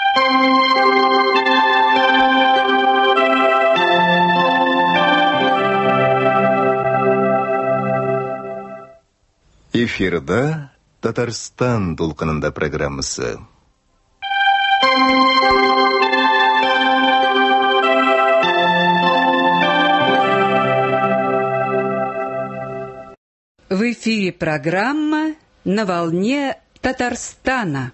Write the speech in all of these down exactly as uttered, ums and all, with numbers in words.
Эфирда Татарстан дулкынында программасы. В эфире программа «На волне Татарстана».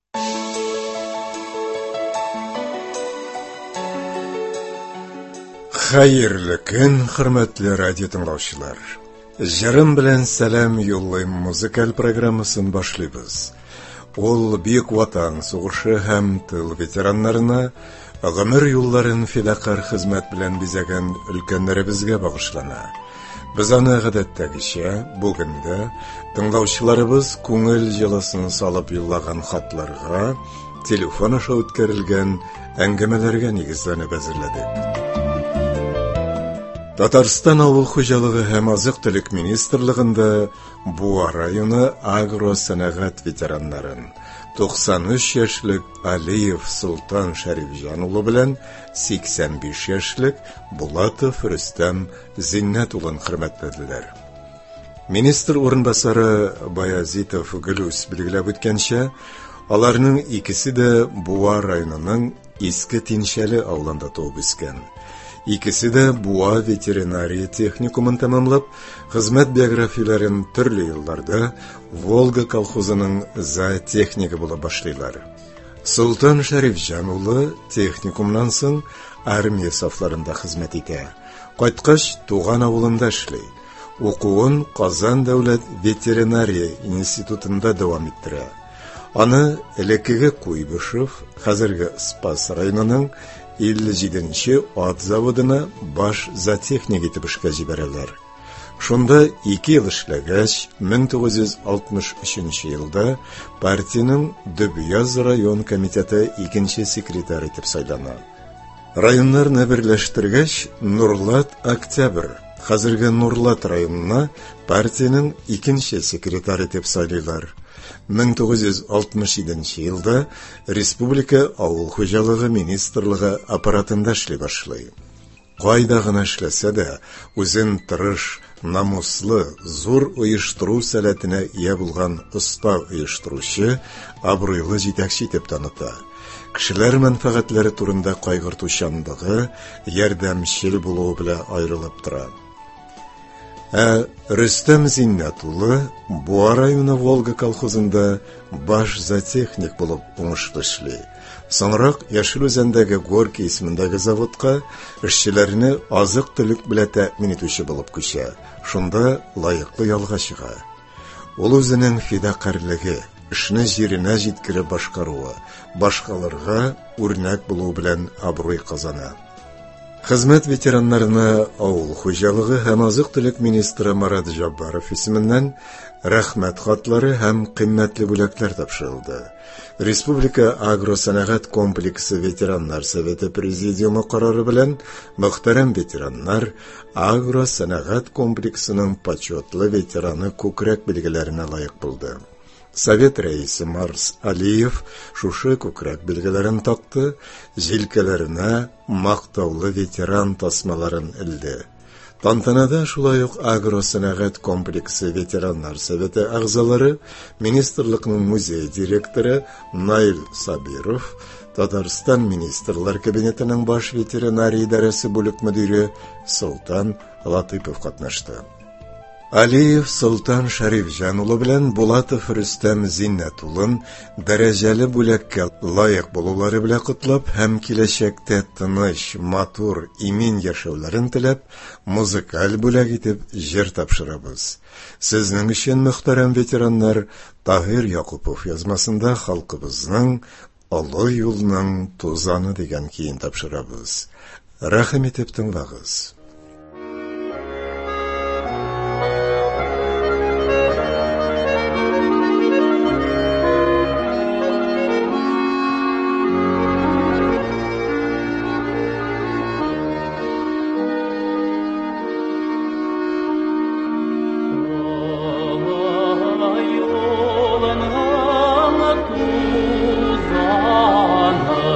Хәерле көн, хөрмәтле радио тыңлаучылар. Җырым белән сәлам юллыйм музыкаль программасын башлыйбыз. Ул бик ватан сугышы һәм тыл ветераннарына гомер юлларын фидакар хезмәт белән бизәгән өлкәннәребезгә багышлана. Без аны гадәттәгечә бүген дә тыңлаучыларыбыз күңел җылысын салып юллаган хатларга, телефон аша үткәрелгән әңгәмәләргә нигезләнеп әзерләдек. Татарстан авыл хуҗалыгы һәм азык-төлек министрлыгында Буа районы агросәнәгать ветераннарын туксан өч яшьлек Алиев Султан Шәрифҗан улы белән сиксән биш яшьлек Булатов Рөстәм Зиннәт улын хөрмәтләделәр. Министр урынбасары Баязитов Гөлүс билгеләп үткәнчә, аларның икесе дә Буа районының Иске Тиншәле авылында туып үскән. Икесе дә Буа ветеринария техникумын тәмамлап, хезмәт биографияләрен төрле елларда Волга колхозының зоотехнигы булып башлыйлар. Султан Шәрифҗан улы техникумнан соң армия сафларында хезмәт итә. Кайткач, туган авылында эшли. Укуын Казан дәүләт ветеринария институтында дәвам иттерә. Аны элеккеге Куйбышев, хәзерге Спас районының илле җиденче ат заводына баш зоотехник итеп эшкә җибәрәләр. Шунда ике ел эшләгәч, мең тугыз йөз алтмыш өченче елда партияның Дөбьяз район комитеты икенче секретарь итеп сайлана. Районнарны берләштергәч, Нурлат Октябрь, хәзерге Нурлат районына партияның икенче секретарь итеп сайлыйлар. мең тугыз йөз алтмыш җиденче елда республика авыл хуҗалыгы министрлыгы аппаратында эшли башлый. Кайда гына эшләсә дә, үзен тырыш, намуслы, зур оештыру сәләтенә ия булган оста оештыручы, абруйлы җитәкче итеп таныта. Кешеләр мәнфәгатьләре турында кайгыртучанлыгы, ярдәмчел булуы белән аерылып тора. Ә Рөстәм Зиннәт улы Буа районы Волга колхозында баш зоотехник булып уңышлы эшли. Соңрак Яшел Үзәндәге Горки исемендәге заводка эшчеләрне азык-төлек белән тәэмин итүче булып күчә. Шунда лаеклы ялга чыга. Ул үзенең фидакарлыгы, эшне җиренә җиткереп башкаруы, башкаларга үрнәк булу белән абруй казана. Хезмәт ветераннарына авыл хуҗалыгы һәм азык-төлек министры Марат Җаббаров исеменнән рәхмәт хатлары һәм кыйммәтле бүләкләр тапшырылды. Республика агросәнәгать комплексы ветераннар советы президиумы карары белән мөхтәрәм ветераннар агросәнәгать комплексының почетлы ветераны күкрәк билгеләренә лаек булды. Совет рәисе Марс Алиев шушы күкрәк билгеләрен такты, җилкәләренә мактаулы ветеран тасмаларын элде. Тантанада шулай ук агросәнәгать комплексы ветераннар советы әгъзалары, министрлыкның музей директоры Наил Сабиров, Татарстан министрлар кабинетының баш ветеринария идарәсе бүлек мөдире Султан Латыпов катнашты. Алиев Султан Шәрифҗан улы белән Булатов Рөстәм Зиннәт улын дәрәҗәле бүләккә лаек булулары белән котлап һәм киләчәктә тыныч, матур, имин яшәүләрен теләп, музыкаль бүләк итеп җыр тапшырабыз. Сезнең өчен, мөхтәрәм ветераннар, Таһир Якупов язмасында халкыбызның олы юлның тузаны дигән киен тапшырабыз. Рәхим итеп тыңлагыз. Yolun tuzanı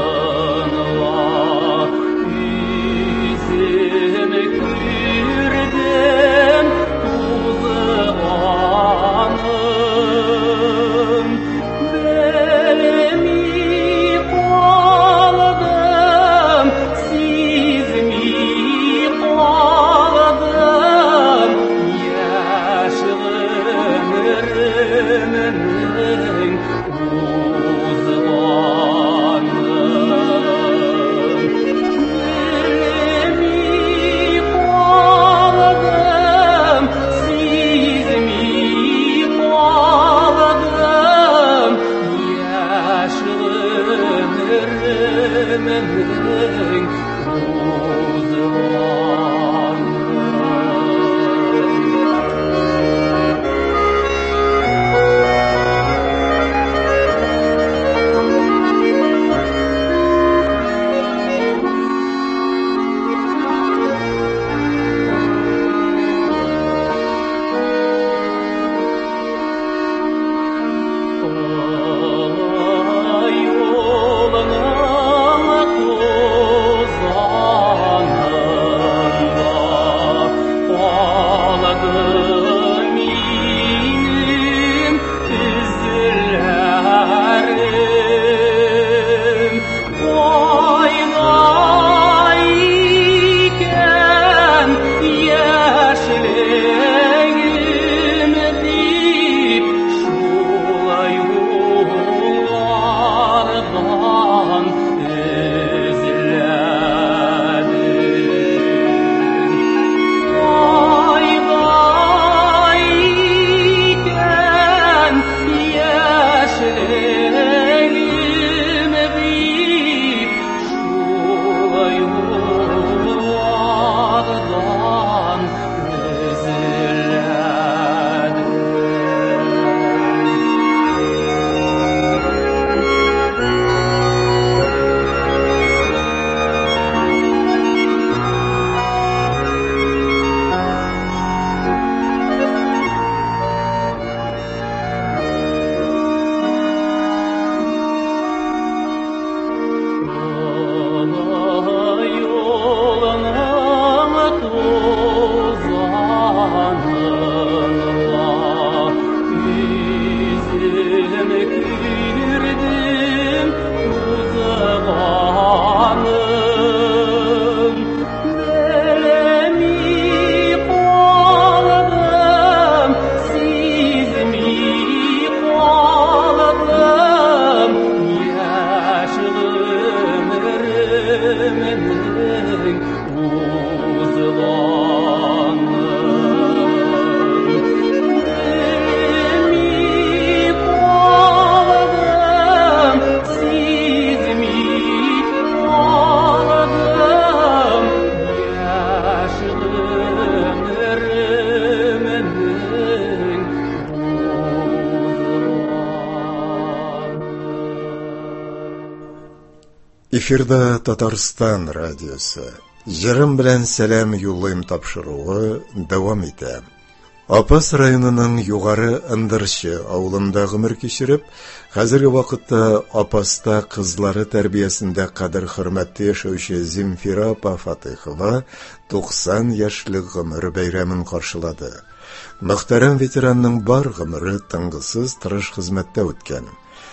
Эфирда Татарстан радиосы. Җырым белән сәлам юллыйм тапшыруы дәвам итә. Апас районының югары Ындырчы авылында гомер кичереп, хәзерге вакытта Апаста кызлары тәрбиясендә кадер-хөрмәттә яшәүче Земфира апа Фатыйхова туксан яшьлек гомер бәйрәмен каршылады. Мөхтәрәм ветеранның бар гомере тынгысыз тырыш хезмәттә үткән.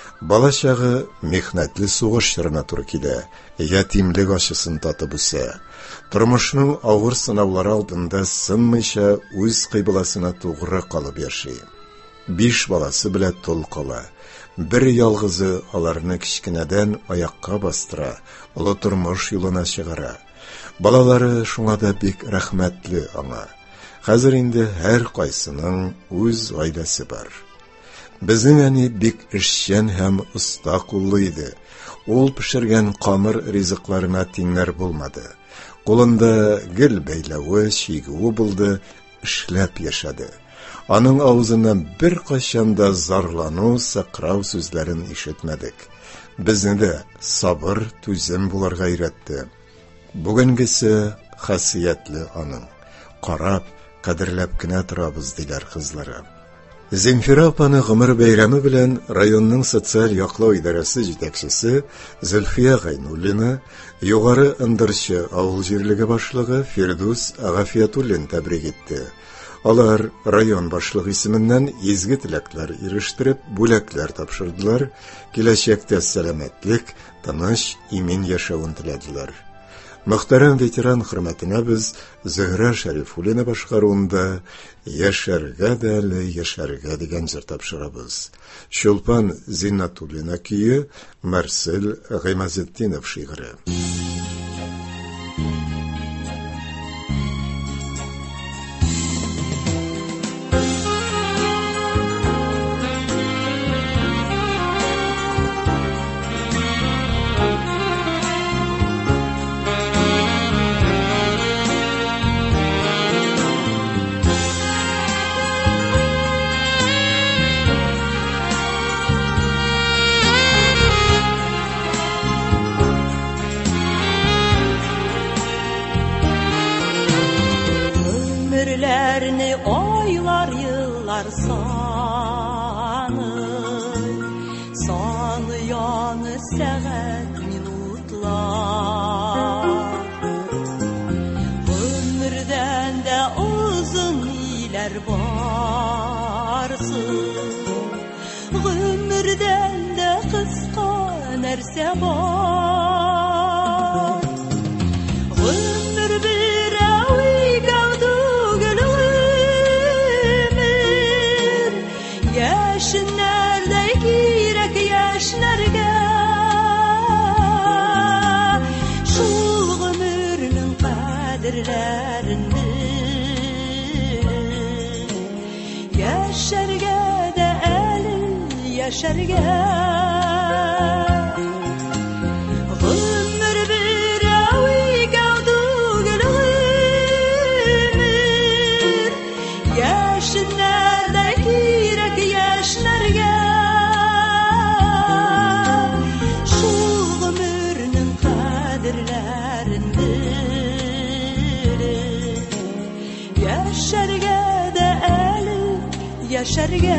Балачагы мехнәтле сугыш чорына туры килә, ятимлек ачысын татып үсә. Тормышның авыр сынаулары алдында сынмыйча үз кыйбласына тугры калып яши. Биш баласы белән тол кала. Бер ялгызы аларны кичкенәдән аякка бастыра, олы тормыш юлына чыгара. Балалары шуңа да бик рәхмәтле аңа. Хәзер инде һәр кайсының үз гаиләсе бар. Безнең әни бик эшчән һәм оста куллы иде. Ул пешергән камыр ризыкларына тиңнәр булмады. Кулында гел бәйләве, чигүе булды, эшләп яшәде. Аның авызыннан бер кайчан да зарлану, сакрау сүзләрен ишетмәдек. Безне дә сабыр, түзем булырга өйрәтте. Бүгенгесе хасиятле аның. Карап, кадерләп кенә торабыз диләр кызлары. Земфира апаны гомер бәйрәме белән районның социаль яклау идарәсе җитәкчесе Зөлфия Гайнуллина, югары Ындырчы авыл җирлеге башлыгы Фирдус Агафиятуллин тәбрик итте. Алар район башлыгы исеменнән изге теләкләр ирештереп, бүләкләр тапшырдылар, киләчәктә сәламәтлек, тыныч, имин яшәвен теләделәр. Мөхтәрәм ветеран хөрмәтенә без Зөһрә Шәрифуллина башкаруында яшәргә дә әле яшәргә дигән җыр тапшырабыз. Чулпан Зиннатуллина көе, Марсель Гыймазетдинов шигыре. yıllar sanı, sanıyan saat minutlar. Ömürden de uzun iler varsın, ömürden de kıska nerse var. Ömür bir avi gavdu gülümür, yaşın nerede girek yaşlarga. Şul ömürnün kadirlerin bil, yaşarga da elin yaşarga. Ömür bir avi gavdu gülümür, yaşın nerede girek yaşlarga. Şu ömürnün kadirlerin bilin, yaşarga da elin yaşarga.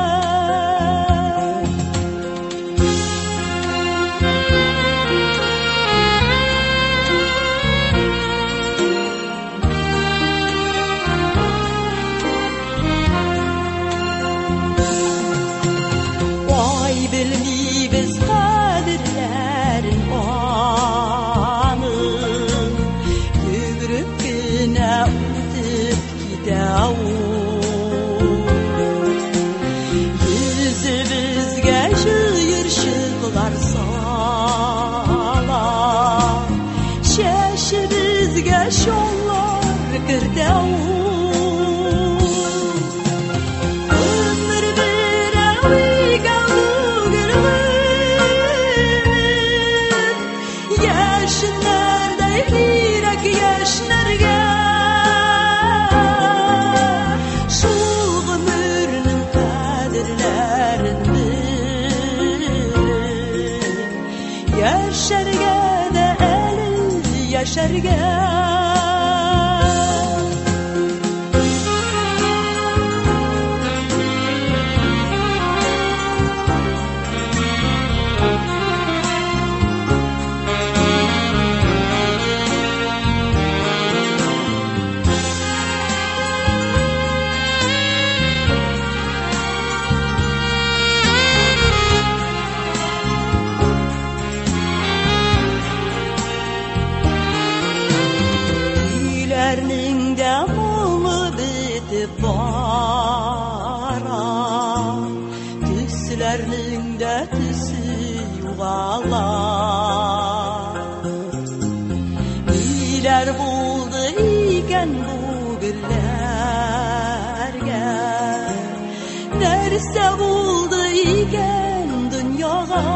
Bilmeybiz kadirlerin anın, yürüp güne ötüp gidavur. Yüzümüzge şıyırşıklar salar, şeşimizge şollar kırdavur. Yaşarga da elin yaşarga. Tüslerinin de tüsü yuvalar. İler buldu iken bu güllerge, nerse buldu iken dünyaga.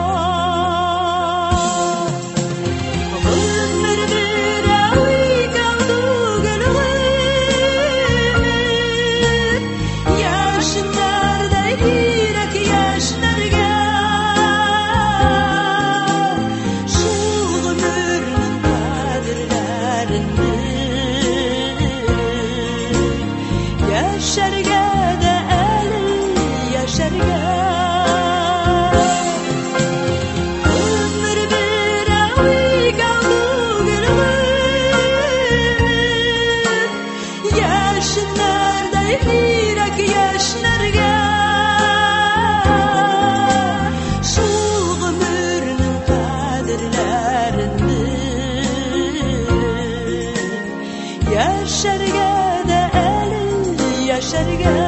Yaşarga da elin yaşarga. Ömür bir avi gavdu gülümür, yaşın nerede yürek yaşlarga. Şu ömürnün kadirlerin bil, yaşarga da yaşarga.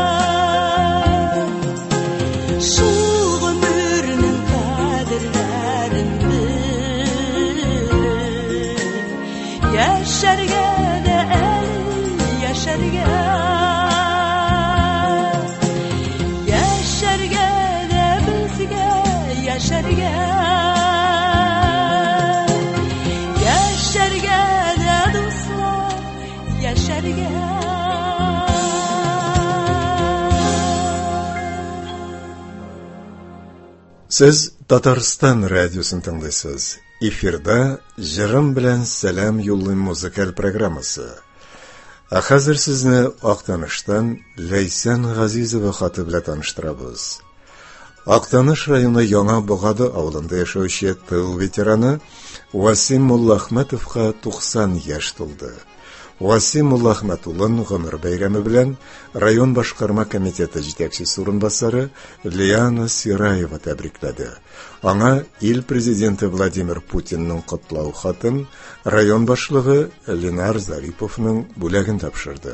Şu ömürnün kadirlerin bil, yaşarga da elin yaşarga. Yaşarga da bizge yaşarga. Yaşarga da dostlar yaşarga. Siz Tatarstan radyosun tınlısınız. Efirde Jırım bilen Selam yollayın müzikal programması. Ә хәзер сезне Актаныштан Ләйсән Газизова хаты белән таныштырабыз. Актаныш районы Яңа Богады авылында яшәүче тыл ветераны Васим Муллахмәтовка туксан яшь тулды. Васим Муллахмәтуллын гомер бәйрәме белән район башкарма комитеты җитәкчесе урынбасары Лиана Сираева тәбрикләде. Аңа ил президенты Владимир Путинның котлау хатын район башлыгы Ленар Зариповның бүләген тапшырды.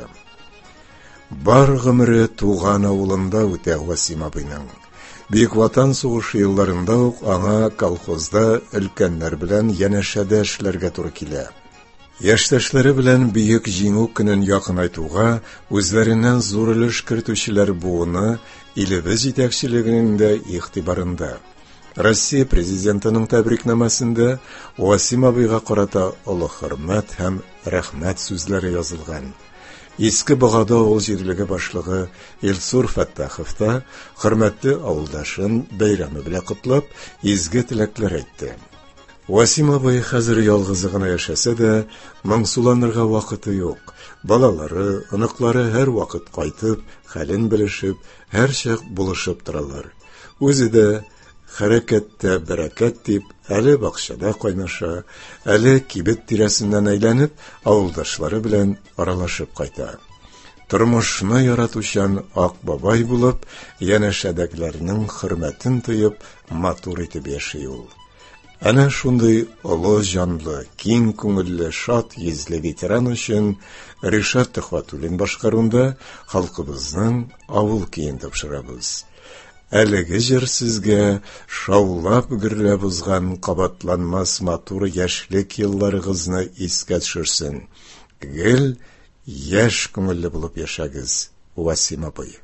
Бар гомере туган авылында үтә Васим абыйның. Бик Ватан сугышы елларында ук аңа колхозда өлкәннәр белән янәшәдә эшләргә туры килә. Яшьтәшләре белән бөек җиңү көнен якынайтуга үзләреннән зур өлеш кертүчеләр буыны илебез җитәкчелегенең дә игътибарында. Россия президентының тәбрикнамасында Васим абыйга карата олы хөрмәт һәм рәхмәт сүзләре язылган. Иске Богада авыл җирлеге башлыгы Илсур Фәттахов та хөрмәтле авылдашын бәйрәме белән котлап, изге теләкләр әйтте. Васим абый хәзер ялгыз гына яшәсә дә, моңсуланырга вакыты юк. Балалары, оныклары һәр вакыт кайтып, хәлен белешеп, һәр чак булышып торалар. Үзе дә хәрәкәттә бәрәкәт дип, әле бакчада кайнаша, әле кибет тирәсеннән әйләнеп, авылдашлары белән аралашып кайта. Тормышны яратучан ак бабай булып, янәшәдәкләрнең хөрмәтен тоеп, матур итеп яши ул. Әнә шундый олы җанлы, киң күңелле, шат йөзле ветеран өчен Ришат Төхвәтуллин башкаруында халкыбызның авыл көен тапшырабыз. Әлеге җыр сезгә шаулап гөрләп узган кабатланмас матур яшьлек елларыгызны искә төшерсен. Гел яшь күңелле булып яшәгез, Васим абый.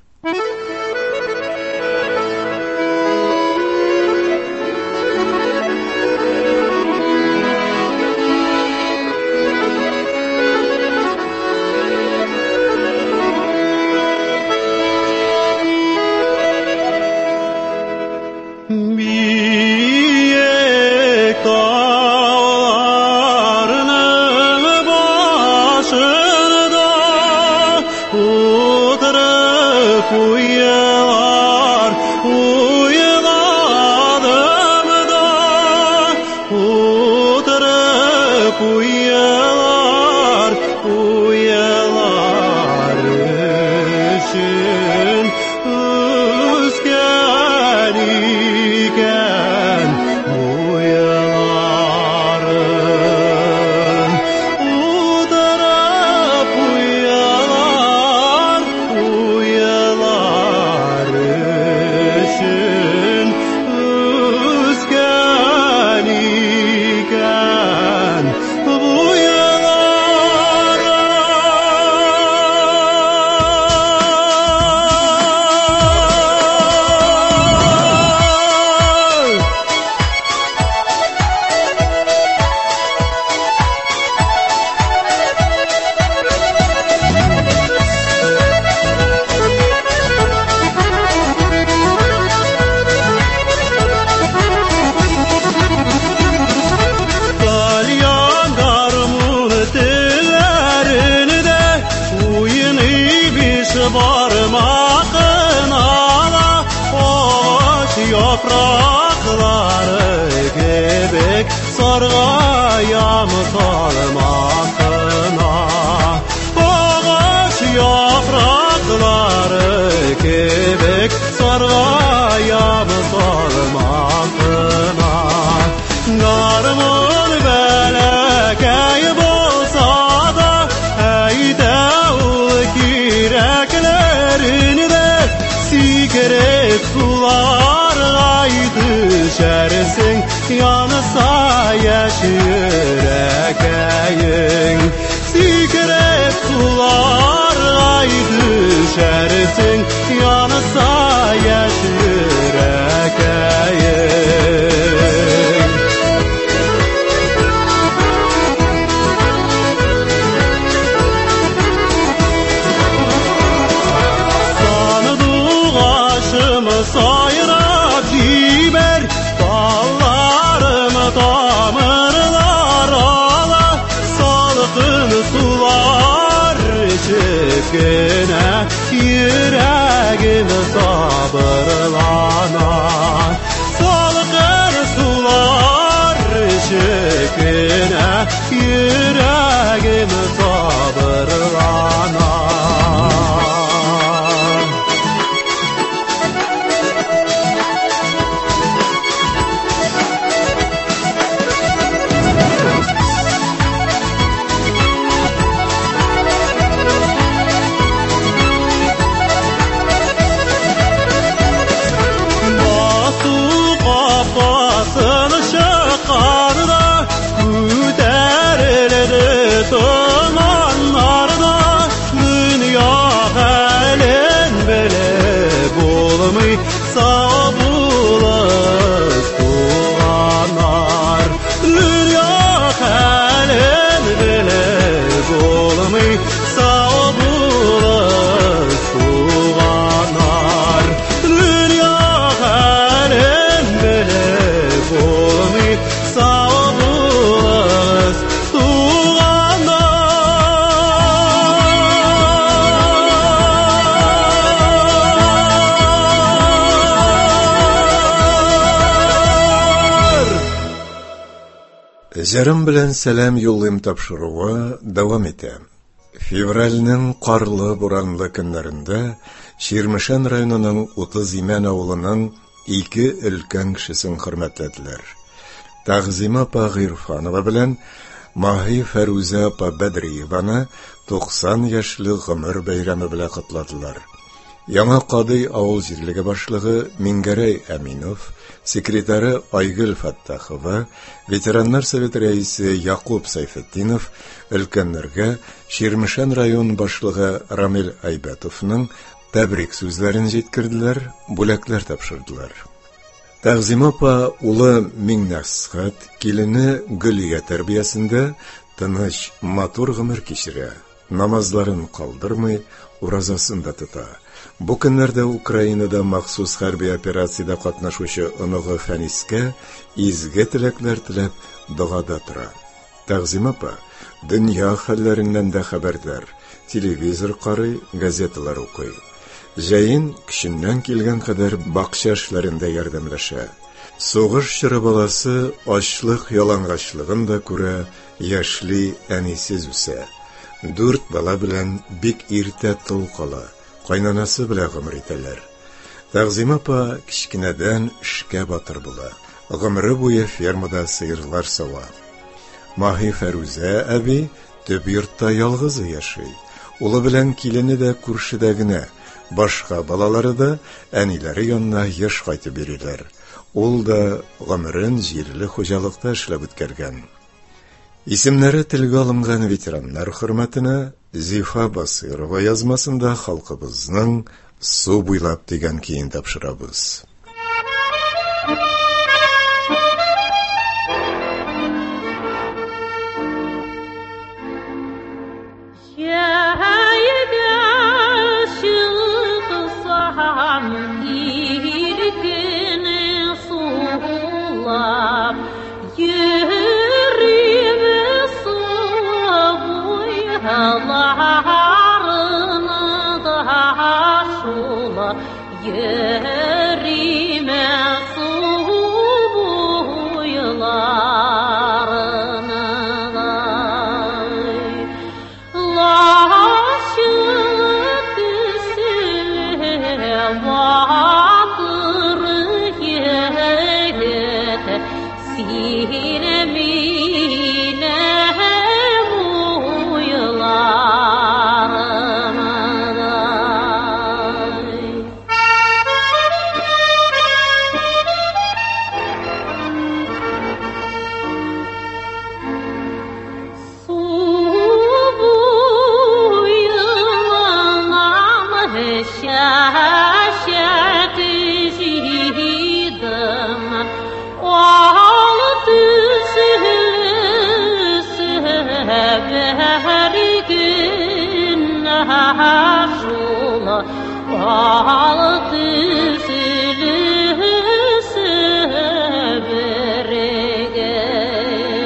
Yanısa yaşırakayın Sikerek sular aydı şersin Yanısa yaşırakayın Sanıdığı aşımı sayırak ciber Damarlar ala salgın sular ишекine yüreğim sabırlana salgın sular ишекine yüreğim sabırlana sağ bulas tuğanar dünya halen bile bulmay sağ bulas tuğanar dünya halen bile bulmay sağ bulas Жарым белән сәлам юллыйм тапшыруга дәвам итәм. Февральнең карлы буранлы көннәрендә Ширмешән районының утыз Имән авылының ике өлкән кешесен хөрмәтләделәр. Тәгъзимә апа Гыйрфанова белән Маһи Фәрүзә апа Бәдриеваны туксан яшьлек гомер бәйрәме белән кутладылар. Яңа кадый авыл җирлеге башлыгы Мингәрәй Әминов, секретары Айгөл Фаттахова, ветераннар совет рәисе Якуб Сайфетдинов өлкәннәргә Ширмешән район башлыгы Рамил Айбәтовның тәбрик сүзләрен җиткерделәр, бүләкләр тапшырдылар. Тәгъзимә апа улы Миңнәсхәт, килене Гөлия тәрбиясендә тыныч, матур гомер кичерә, намазларын калдырмый, уразасын да тота. Бу көннәрдә Украинада махсус хәрби операциядә катнашучы оныгы Фәнискә изге теләкләр теләп догада тора. Тәгъзимә апа дөнья хәлләреннән дә хәбәрдар, телевизор карый, газеталар укый. Җәен кешеннән килгән кадәр бакча эшләрендә ярдәмләшә. Сугыш чоры баласы ачлык ялангачлыгын да күрә, яшьли әнисез үсә. Дүрт бала белән бик иртә тол кала. Кайнанасы белән гомер итәләр. Тәгъзимә апа кичкенәдән эшкә батыр була. Гомере буе фермада сыерлар сава. Маһи Фәрүзә әби төп йортта ялгызы яши. Улы белән килене дә күршедә генә. Башка балалары да әниләре янына еш кайтып йөриләр. Ул да гомерен җирле хуҗалыкта эшләп үткәргән. Исемнәре телгә алынган ветераннар хөрмәтенә Зифа Басырова язмасында халкыбызның су буйлап дигән киен тапшырабыз.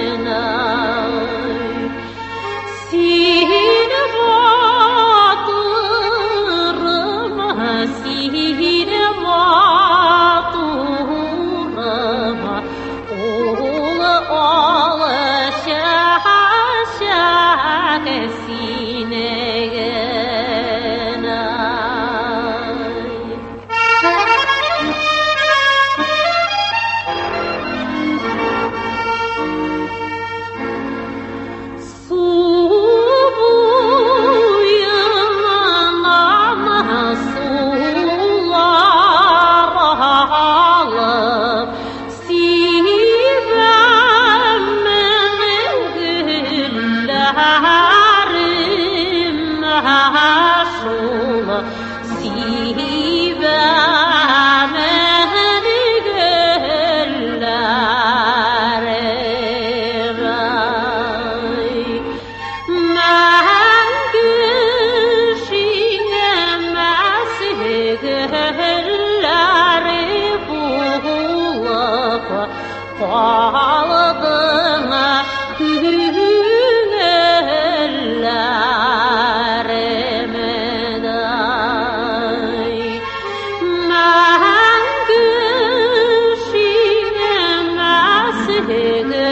Sine batı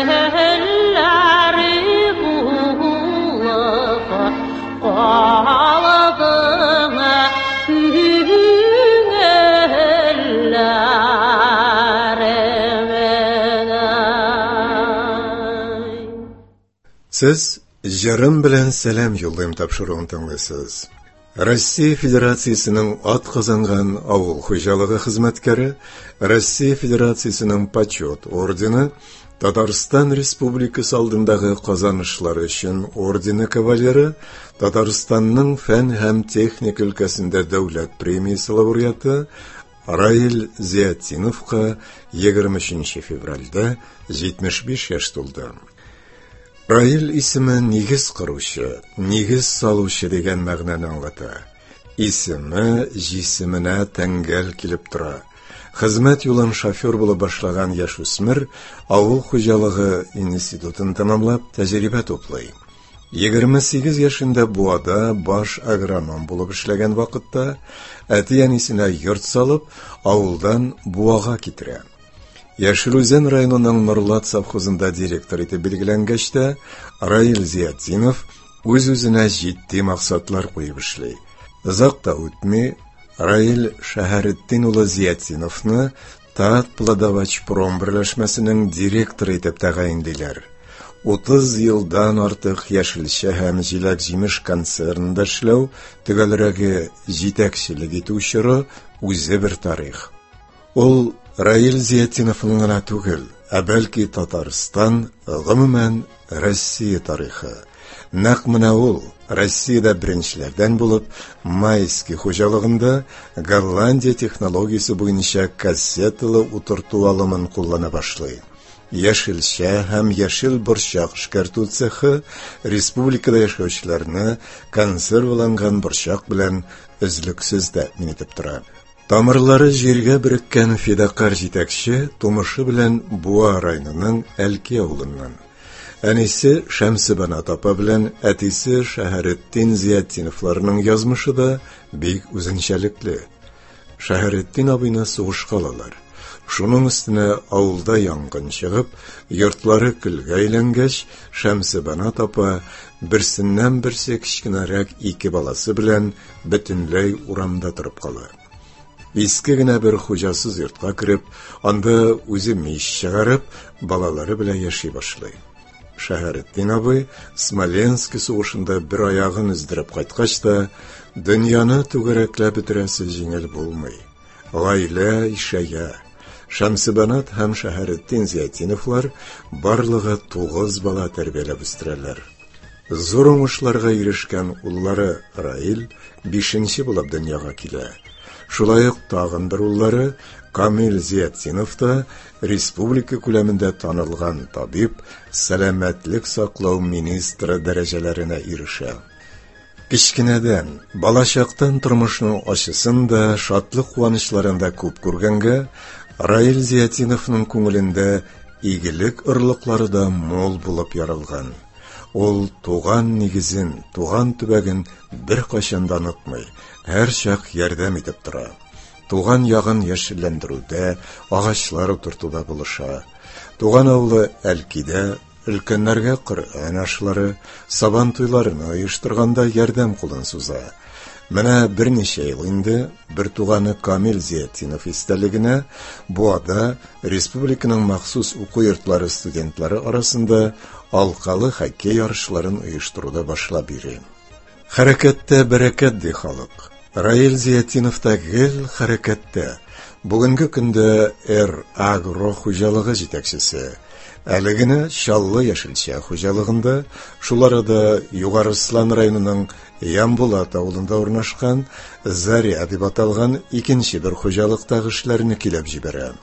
Siz jarım bilen selam yollayım tapşırığını tınlısınız. Россия Федерациясының ат казанган авыл хуҗалыгы хезмәткәре, Россия Федерациясының почет ордены, Татарстан Республикасы алдындагы казанышлары өчен ордены кавалеры, Татарстанның фән һәм техник өлкәсендә дәүләт премиясе лауреаты Раил Зиятиновка егерме өченче февральдә җитмеш биш яшь тулды. Раил исеме нигез кыручы, нигез салучы дигән мәгънәне аңлата. Исеме җисеменә тәңгәл килеп тора. Хезмәт юлын шофер булып башлаган яшь үсмер авыл хуҗалыгы институтын тәмамлап тәҗрибә туплый. егерме сигез яшендә Буада баш агроном булып эшләгән вакытта әти-әнисенә йорт салып, авылдан Буага китерә. Яшелүзән районының Нурлат совхозында директор итеп билгеләнгәч тә, Раил Зиятинов үз-үзенә җитди максатлар куеп эшли. Озак та үтми, Раил Шәһәретдин улы Зиятиновны Тат-Плодовочпром берләшмәсенең директоры итеп тәгаенлиләр. утыз елдан артык яшелчә һәм җиләк-җимеш концернында эшләү, төгәлрәге җитәкчелек итү чоры үзе бер тарих. Ул Раил Зиятиновның гына түгел, ә бәлки Татарстан, гомумән Россия тарихы. Нәкъ менә ул Россиядә беренчеләрдән булып, Майский хуҗалыгында Голландия технологиясе буенча кассеталы утырту алымын куллана башлый. Яшелчә һәм яшел борчак эшкәртү цехы республикада яшәүчеләрне консерваланган борчак белән өзлексез тәэмин итеп тора. Тамырлары җиргә береккән фидакар җитәкче тумышы белән Буа районының Әлки авылыннан. Әнисе Шәмсебанат апа белән әтисе Шәһәретдин Зиятиновларның язмышы да бик үзенчәлекле. Шәһәретдин абыйны сугышка алалар. Шуның өстенә авылда янгын чыгып, йортлары көлгә әйләнгәч, Шәмсебанат апа берсеннән-берсе кечкенәрәк ике баласы белән бөтенләй урамда торып кала. Иске генә бер хуҗасыз йортка кереп, анда үзе мич чыгарып, балалары белән яши башлый. Шәһәретдин абый Смоленск сугышында бер аягын өздереп кайткач та, дөньяны түгәрәкләп бетерәсе җиңел булмый. Гаилә ишәя. Шәмсебанат һәм Шәһәретдин Зиятиновлар барлыгы тугыз бала тәрбияләп үстерәләр. Зур уңышларга ирешкән уллары Раил бишенче булып дөньяга килә. Шулай ук тагын бер уллары Камил Зиятинов та республика күләмендә танылган табиб, сәламәтлек саклау министры дәрәҗәләренә ирешә. Кичкенәдән, балачактан тормышның ачысын да, шатлык куанычларын да күп күргәнгә, Раил Зиятиновның күңелендә игелек ырлыклары да мол булып ярылган. Ул туган нигезен, туган төбәген бер кайчан да онытмый, һәр чак ярдәм итеп тора. Туган ягын яшелләндерүдә, агачлар утыртуда булыша. Туган авылы Әлкидә өлкәннәргә Коръән ашлары, сабан туйларын оештырганда ярдәм кулын суза. Менә берничә ел инде бер туганы Камил Зиятинов истәлегенә Буада республиканың махсус уку йортлары студентлары арасында алкалы хоккей ярышларын оештыруда башлап йөри. Хәрәкәттә бәрәкәт ди халык. Раил Зиятинов та гел хәрәкәттә. Бүгенге көндә Р Агро хуҗалыгы җитәкчесе. Әле генә Чаллы яшелчә хуҗалыгында, шуларда Югарыслан районының Ямбулат авылында урнашкан Заря дип аталган икенче бер хуҗалыктагы эшләрне килеп җибәрә.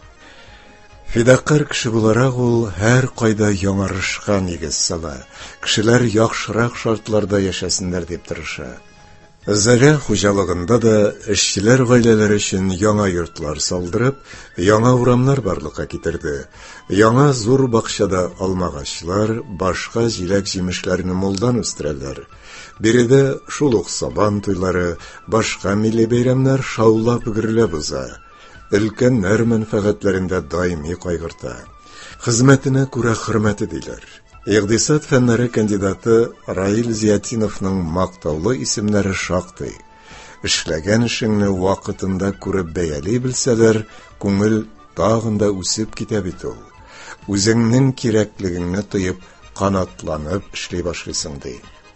Фидакар кеше буларак ул һәр кайда яңарышка нигез сала. Кешеләр яхшырак шартларда яшәсеннәр дип тырыша. Заря хуҗалыгында да эшчеләр гаиләләре өчен яңа йортлар салдырып, яңа урамнар барлыкка китерде. Яңа зур бакчада алмагачлар, башка җиләк-җимешләрне молдан үстерәләр. Биредә шул ук сабан туйлары, башка милли бәйрәмнәр шаулап гөрләп уза. Өлкәннәр мәнфәгатьләрендә даими кайгырта. Хезмәтенә күрә хөрмәте диләр. Игътисад фәннәре кандидаты Раил Зиятиновның мактаулы исемнәре шактый. Эшләгән эшеңне вакытында күреп бәяли белсәләр, күңел тагын да үсеп китә бит ул. Үзеңнең кирәклегеңне тоеп, канатланып эшли башлыйсың ди.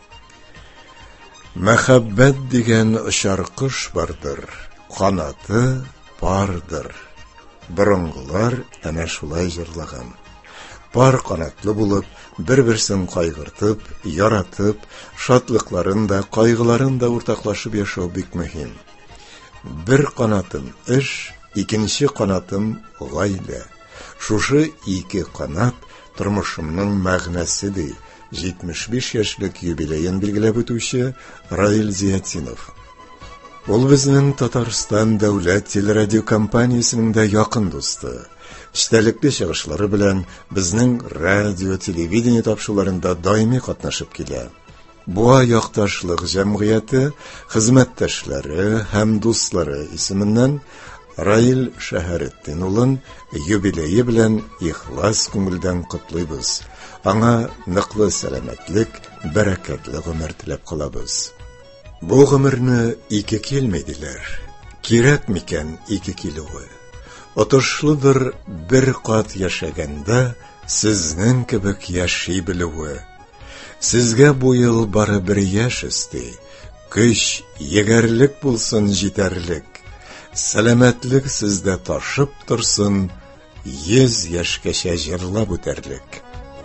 Мәхәббәт дигән очар кош бардыр, канаты бардыр. Борынгылар әнә шулай җырлаган. Пар канатлы булып, бер-берсен кайгыртып, яратып, шатлыкларын да, кайгыларын да уртаклашып яшәү бик мөһим. Бер канатым эш, икенче канатым гаилә. Шушы ике канат тормышымның мәгънәсе ди. җитмеш биш яшьлек юбилейын билгеләп үтүче Раил Зиятинов. Ул безнең Татарстан дәүләт телерадио компаниясенең дә якын дусты. Эчтәлекле чыгышлары белән безнең радио, телевидение тапшыруларында даими катнашып килә. Буа якташлык җәмгыяте хезмәттәшләре һәм дуслары исеменнән Раил Шәһәреттин улын юбилее белән ихлас күңелдән котлыйбыз. Аңа ныклы сәламәтлек, бәрәкәтле гомер теләп калабыз. Бу гомерне ике килмәйдиләр. Кирәк микән ике килүе? Отышлыдыр бер кат яшәгәндә сезнең кебек яши белүе. Сезгә бу ел бары бер яшь өсти. Көч, егәрлек булсын җитәрлек. Сәламәтлек сездә ташып торсын, йөз яшькәчә җырлап үтәрлек.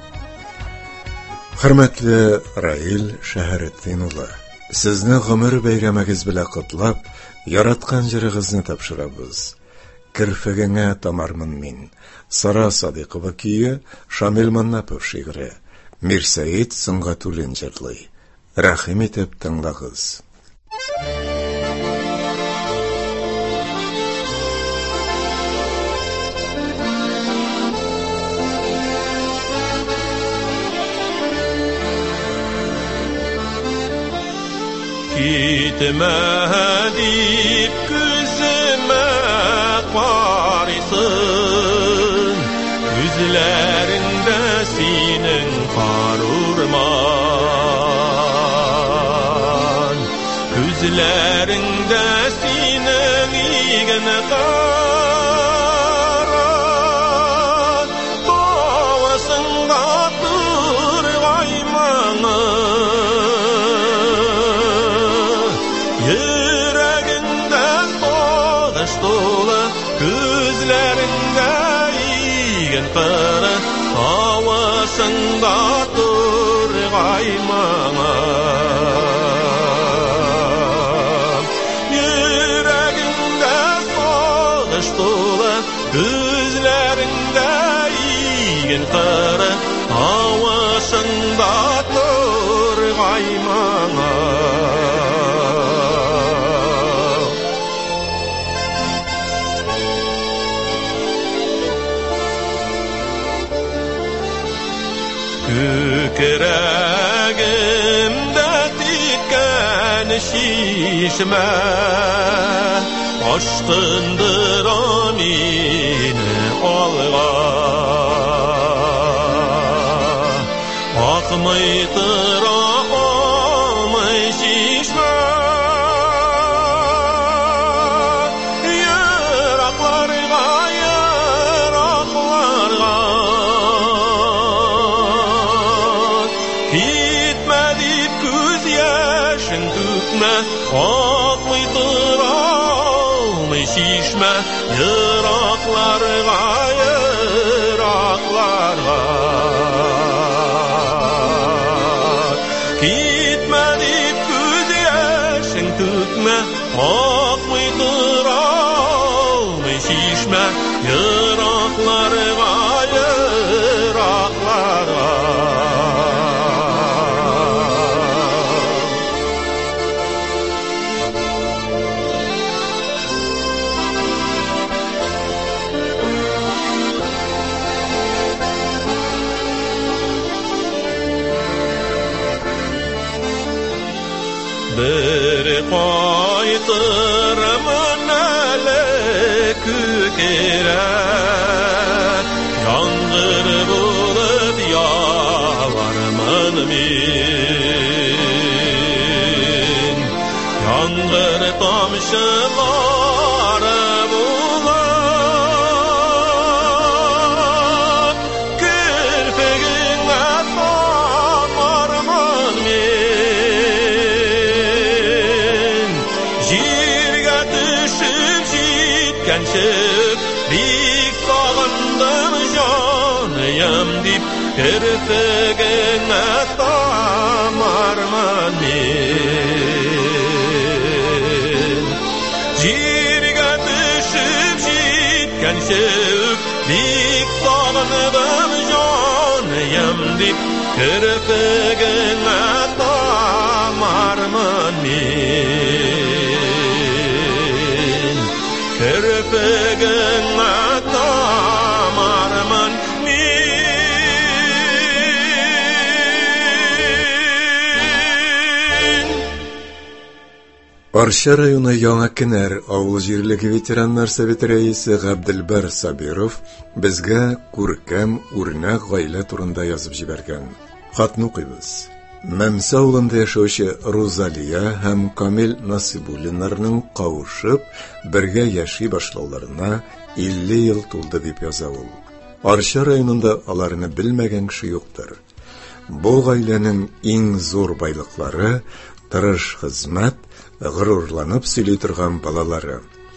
Хөрмәтле Раил Шәһәреттин улы, сезне гомер бәйрәмегез белән котлап, яраткан җырыгызны тапшырабыз. Кирфегеңә тамармын мин. Сара Садыйкова көе, Шамил Маннапов шигъре. Мирсәет Сөнгатуллин җырлый. Рәхим итеп тыңлагыз. Gitmə deyib gözümə qarısın, Üzlərində senin qar urman, Üzlərində senin igen qaran, Doğasında dur qaymanı, Gözlərində igen qara, havasında dur qaymana. Yüreğində sağış dolu, gözlərində igen qara, havasında dur qaymana. Yüreğimde diken şişme, Açtındır amini alga, Akmaydır amay şişme, Yıraklarga yıraklarga, Gitme deyip göz yaşın tükme, Akmaydır almay şişme, Yıraklarga yıraklarga. Gitme deyip göz yaşın tükme, Akmaydır almay şişme, Yıraklarga yıraklarga. Bir qaytırman ələ kükərə, Yandı men yağmur tomchilari bo'lib kirpigingga tomarman men yerga tushib jetgancha bek sog'indim joniyam deb kirpigingga tomarman men yerga tushib jetgancha bek sog'indim joniyam deb kirpigingga tomarman men kirpigingga tomarman Арча районы Яңакенәр авыл җирлеге ветераннар советы рәисе Габделбар Сабиров безгә күркәм үрнәк гаилә турында язып җибәргән. Хатны укыйбыз. Мәмсә авылында яшәүче Розалия һәм Камил Насибуллиннарның кавышып, бергә яши башлауларына илле ел тулды дип яза ул. Арча районында аларны белмәгән кеше юктыр. Бу гаиләнең иң зур байлыклары тырыш хезмәт, горурланып сөйли торган балалары.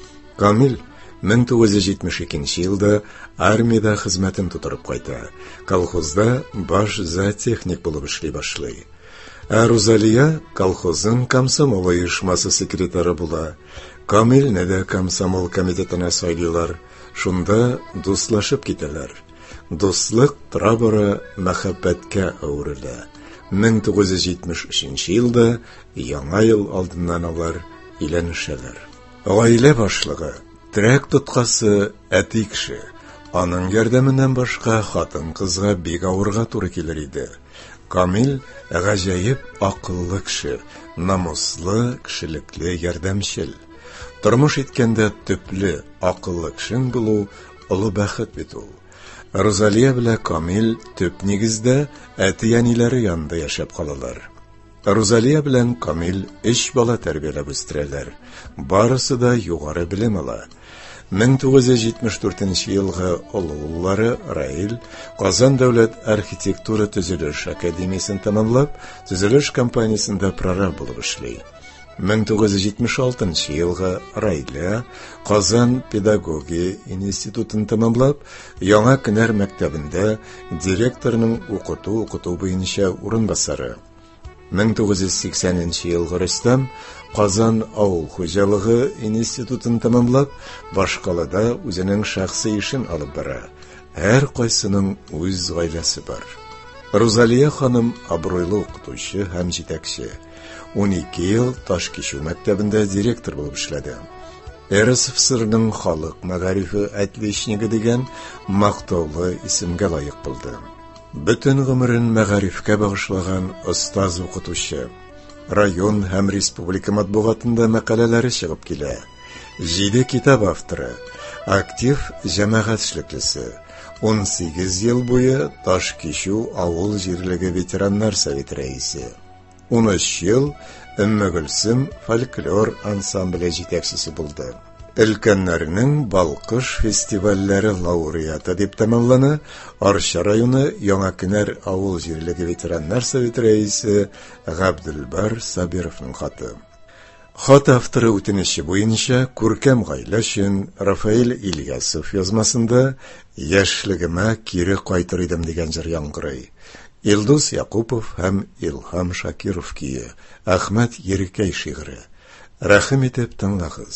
Камил мең тугыз йөз җитмеш икенче елда армиядә хезмәтен тутырып кайта. Колхозда баш зоотехник булып эшли башлый. Ә Розалия колхозның комсомол оешмасы секретары була. Камилне дә комсомол комитетына сайлыйлар. Шунда дуслашып китәләр. Дуслык тора-бара мәхәббәткә әверелә. мең тугыз йөз җитмеш өченче елда яңа ел алдыннан алар өйләнешәләр. Гаилә башлыгы, трәк тоткасы әти кеше. Аның ярдәменнән башка хатын-кызга бик авырга туры килер иде. Камил гаҗәеп акыллы кеше, намуслы, кешелекле, ярдәмчел. Тормыш иткәндә төпле, акыллы кешең булу олы бәхет бит ул. Розалия белән Камил төп нигездә әти-әниләре янында яшәп калалар. Розалия белән Камил өч бала тәрбияләп үстерәләр. Барысы да югары белем ала. мең тугыз йөз җитмеш дүртенче елгы олылары Раил Казан дәүләт архитектура төзелеш академиясын тәмамлап, төзелеш компаниясында прораб булып эшли. мең тугыз йөз җитмеш алтынчы елгы Раилә Казан педагогия институтын тәмамлап, Яңа Кенәр мәктәбендә директорның укыту укыту буенча урынбасары. мең тугыз йөз сиксәненче елгы Рөстәм Казан авыл хуҗалыгы институтын тәмамлап, Башкалада үзенең шәхси эшен алып бара. Һәр кайсының үз гаиләсе бар. Розалия ханым абруйлы укытучы һәм җитәкче. унике ел Ташкишу мәктәбендә директор булып эшләде. РСФСРның халык мәгарифе отличнигы дигән мактаулы исемгә лаек булды. Бөтен гомерен мәгарифкә багышлаган остаз укытучы. Район һәм республика матбугатында мәкаләләре чыгып килә. Җиде китап авторы, актив җәмәгать эшлеклесе. ун сигез ел буе Ташкишу авыл җирлеге ветераннар советы рәисе. ун өч ел Өммәгөлсем фольклор ансамбле җитәкчесе булды. Өлкәннәрнең Балкыш фестивальләре лауреаты дип тәмамлана Арча районы Яңа Кенәр авыл җирлеге ветераннар советы рәисе Габделбар Сабировның хаты. Хат авторы үтенече буенча күркәм гаилә өчен Рафаэль Ильясов язмасында яшьлегемә кире кайтыр идем дигән җыр яңгырый. Илдус Якупов һәм Илһам Шакиров кие, Әхмәт Ерекәй шигыре. Рәхим итеп тыңлагыз.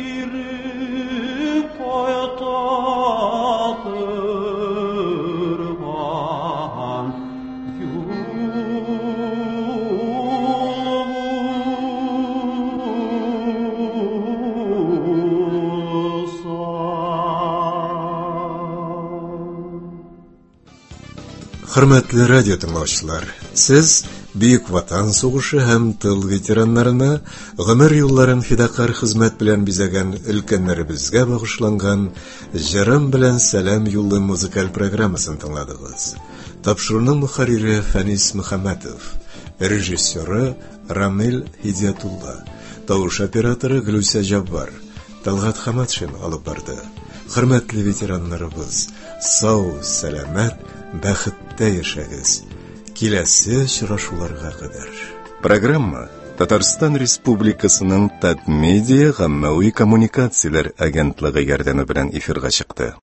Hürmetli radyo dinləyicilər, siz Büyük Vatan Soğuşu һәм тыл ветераннарына гомер юлларын фидакар хезмәт белән бизәгән өлкәннәребезгә багышланган Җырым белән сәлам юллы музыкаль программасын тыңладыгыз. Тапшыруның мөхәррире Фәнис Мөхәммәтов, режиссеры Рамил Хидиятулла, тавыш операторы Глюся Җаббар, Талгат Хаматшин алып барды. Хөрмәтле ветераннарыбыз, сау, сәламәт, бәхеттә яшәгез. Киләсе очрашуларга кадәр. Программа Татарстан Республикасының Татмедиа гаммәви коммуникацияләр агентлыгы ярдәме белән эфирга чыкты.